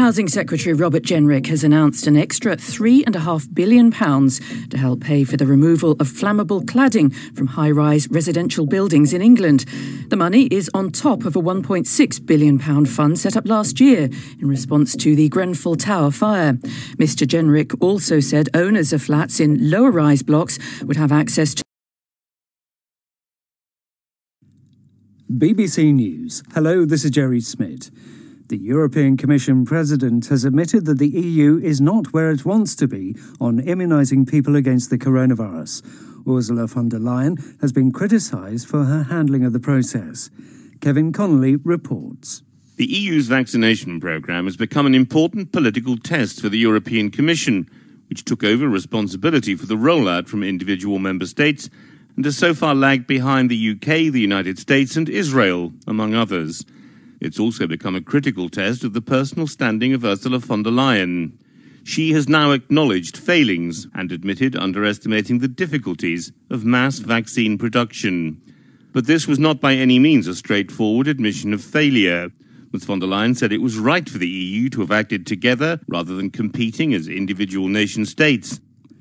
Housing Secretary Robert Jenrick has announced an extra £3.5 billion to help pay for the removal of flammable cladding from high-rise residential buildings in England. The money is on top of a £1.6 billion fund set up last year in response to the Grenfell Tower fire. Mr Jenrick also said owners of flats in lower-rise blocks would have access to... BBC News. Hello, this is Jerry Smith. The European Commission President has admitted that the EU is not where it wants to be on immunising people against the coronavirus. Ursula von der Leyen has been criticised for her handling of the process. Kevin Connolly reports. The EU's vaccination programme has become an important political test for the European Commission, which took over responsibility for the rollout from individual member states and has so far lagged behind the UK, the United States and Israel, among others. It's also become a critical test of the personal standing of Ursula von der Leyen. She has now acknowledged failings and admitted underestimating the difficulties of mass vaccine production. But this was not by any means a straightforward admission of failure. Ms von der Leyen said it was right for the EU to have acted together rather than competing as individual nation states.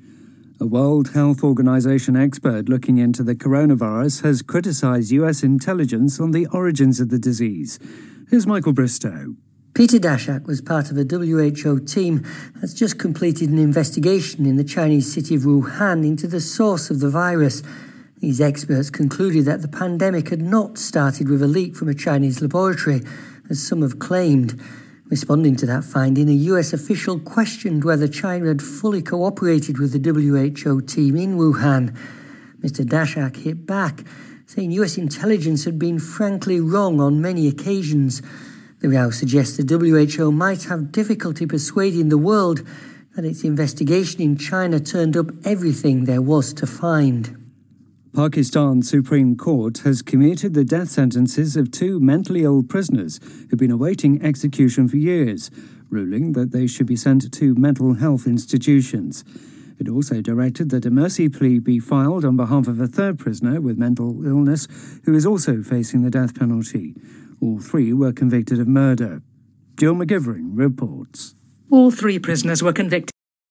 A World Health Organization expert looking into the coronavirus has criticised US intelligence on the origins of the disease. Here's Michael Bristow. Peter Daszak was part of a WHO team that's just completed an investigation in the Chinese city of Wuhan into the source of the virus. These experts concluded that the pandemic had not started with a leak from a Chinese laboratory, as some have claimed. Responding to that finding, a US official questioned whether China had fully cooperated with the WHO team in Wuhan. Mr. Daszak hit back, saying US intelligence had been frankly wrong on many occasions. The row suggests the WHO might have difficulty persuading the world that its investigation in China turned up everything there was to find. Pakistan's Supreme Court has commuted the death sentences of two mentally ill prisoners who've been awaiting execution for years, ruling that they should be sent to mental health institutions. It also directed that a mercy plea be filed on behalf of a third prisoner with mental illness who is also facing the death penalty. All three were convicted of murder. Jill McGivering reports. All three prisoners were convicted.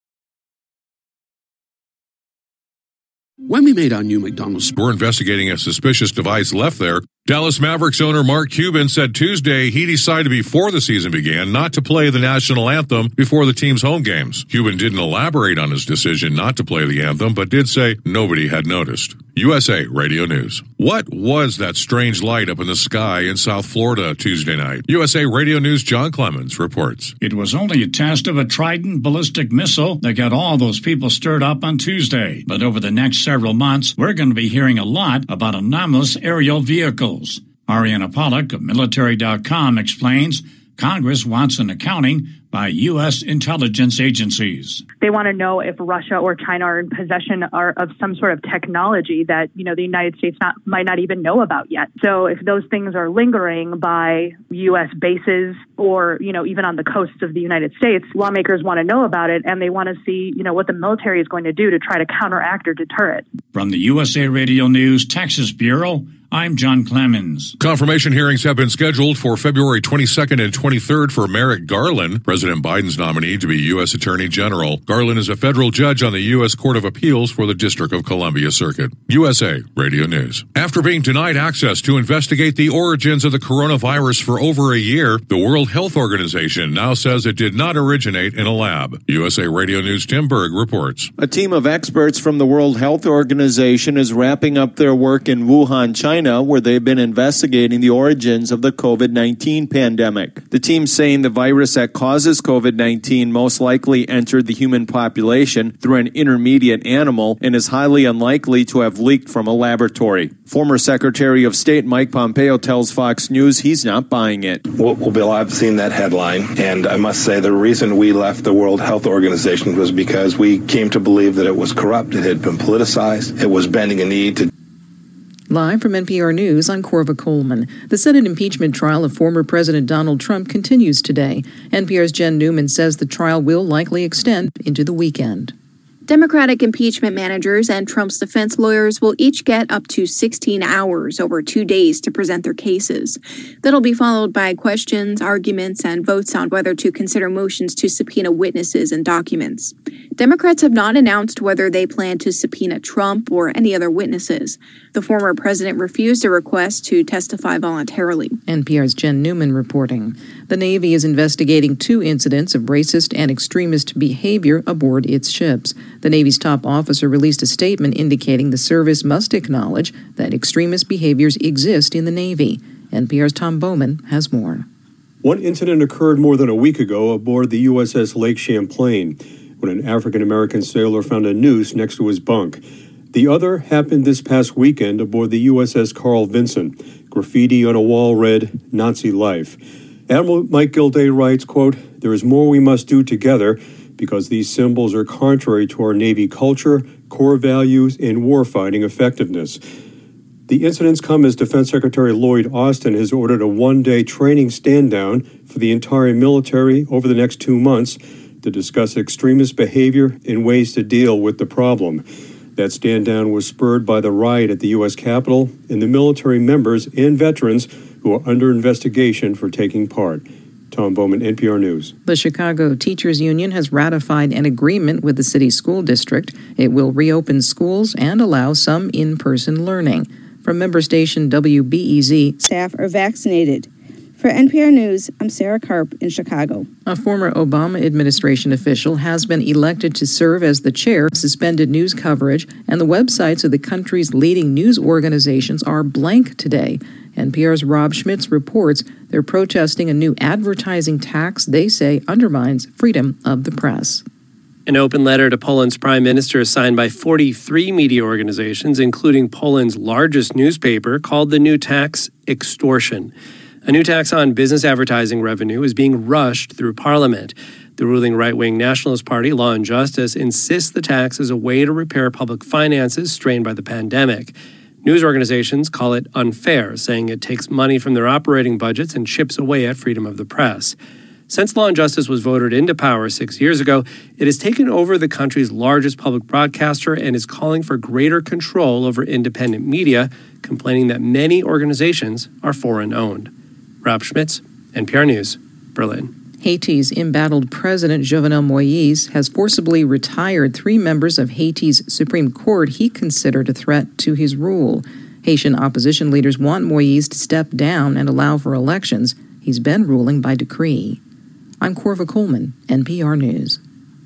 When we made our new McDonald's, we're investigating a suspicious device left there. Dallas Mavericks owner Mark Cuban said Tuesday he decided before the season began not to play the national anthem before the team's home games. Cuban didn't elaborate on his decision not to play the anthem, but did say nobody had noticed. USA Radio News. What was that strange light up in the sky in South Florida Tuesday night? USA Radio News' John Clemens reports. It was only a test of a Trident ballistic missile that got all those people stirred up on Tuesday. But over the next several months, we're going to be hearing a lot about anomalous aerial vehicles. Ariana Pollock of Military.com explains Congress wants an accounting by U.S. intelligence agencies. They want to know if Russia or China are in possession of some sort of technology that, the United States might not even know about yet. So if those things are lingering by U.S. bases or, even on the coasts of the United States, lawmakers want to know about it, and they want to see, what the military is going to do to try to counteract or deter it. From the USA Radio News Texas Bureau, I'm John Clemens. Confirmation hearings have been scheduled for February 22nd and 23rd for Merrick Garland, President Biden's nominee to be U.S. Attorney General. Garland is a federal judge on the U.S. Court of Appeals for the District of Columbia Circuit. USA Radio News. After being denied access to investigate the origins of the coronavirus for over a year, the World Health Organization now says it did not originate in a lab. USA Radio News' Tim Berg reports. A team of experts from the World Health Organization is wrapping up their work in Wuhan, China, where they've been investigating the origins of the COVID-19 pandemic. The team saying the virus that causes COVID-19 most likely entered the human population through an intermediate animal and is highly unlikely to have leaked from a laboratory. Former Secretary of State Mike Pompeo tells Fox News he's not buying it. Well, Bill, I've seen that headline, and I must say the reason we left the World Health Organization was because we came to believe that it was corrupt, it had been politicized, it was bending a knee to... Live from NPR News, I'm Corva Coleman. The Senate impeachment trial of former President Donald Trump continues today. NPR's Jen Newman says the trial will likely extend into the weekend. Democratic impeachment managers and Trump's defense lawyers will each get up to 16 hours over 2 days to present their cases. That'll be followed by questions, arguments, and votes on whether to consider motions to subpoena witnesses and documents. Democrats have not announced whether they plan to subpoena Trump or any other witnesses. The former president refused a request to testify voluntarily. NPR's Jen Newman reporting. The Navy is investigating 2 incidents of racist and extremist behavior aboard its ships. The Navy's top officer released a statement indicating the service must acknowledge that extremist behaviors exist in the Navy. NPR's Tom Bowman has more. One incident occurred more than a week ago aboard the USS Lake Champlain, when an African-American sailor found a noose next to his bunk. The other happened this past weekend aboard the USS Carl Vinson. Graffiti on a wall read, "Nazi Life." Admiral Mike Gilday writes, quote, "There is more we must do together because these symbols are contrary to our Navy culture, core values, and warfighting effectiveness." The incidents come as Defense Secretary Lloyd Austin has ordered a 1-day training stand-down for the entire military over the next 2 months to discuss extremist behavior and ways to deal with the problem. That stand-down was spurred by the riot at the U.S. Capitol and the military members and veterans who are under investigation for taking part. Tom Bowman, NPR News. The Chicago Teachers Union has ratified an agreement with the city school district. It will reopen schools and allow some in-person learning. From member station WBEZ, staff are vaccinated. For NPR News, I'm Sarah Karp in Chicago. A former Obama administration official has been elected to serve as the chair of suspended news coverage, and the websites of the country's leading news organizations are blank today. NPR's Rob Schmitz reports they're protesting a new advertising tax they say undermines freedom of the press. An open letter to Poland's prime minister is signed by 43 media organizations, including Poland's largest newspaper, called the new tax extortion. A new tax on business advertising revenue is being rushed through Parliament. The ruling right-wing Nationalist Party, Law and Justice, insists the tax is a way to repair public finances strained by the pandemic. News organizations call it unfair, saying it takes money from their operating budgets and chips away at freedom of the press. Since Law and Justice was voted into power 6 years ago, it has taken over the country's largest public broadcaster and is calling for greater control over independent media, complaining that many organizations are foreign-owned. Rob Schmitz, NPR News, Berlin. Haiti's embattled President Jovenel Moïse has forcibly retired 3 members of Haiti's Supreme Court he considered a threat to his rule. Haitian opposition leaders want Moïse to step down and allow for elections. He's been ruling by decree. I'm Corva Coleman, NPR News.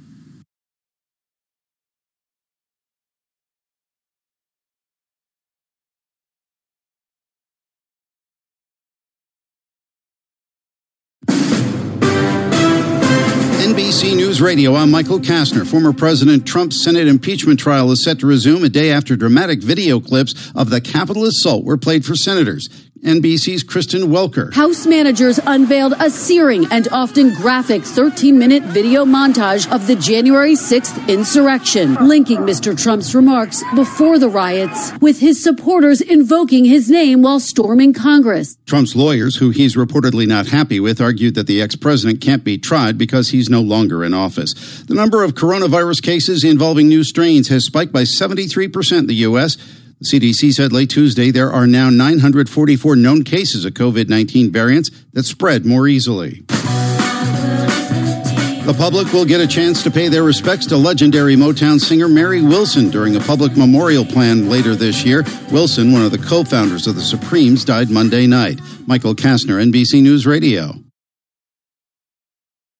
NBC News Radio, I'm Michael Kastner. Former President Trump's Senate impeachment trial is set to resume a day after dramatic video clips of the Capitol assault were played for senators. NBC's Kristen Welker. House managers unveiled a searing and often graphic 13-minute video montage of the January 6th insurrection, linking Mr. Trump's remarks before the riots with his supporters invoking his name while storming Congress. Trump's lawyers, who he's reportedly not happy with, argued that the ex-president can't be tried because he's no longer in office. The number of coronavirus cases involving new strains has spiked by 73% in the U.S., The CDC said late Tuesday there are now 944 known cases of COVID-19 variants that spread more easily. The public will get a chance to pay their respects to legendary Motown singer Mary Wilson during a public memorial planned later this year. Wilson, one of the co-founders of the Supremes, died Monday night. Michael Kastner, NBC News Radio.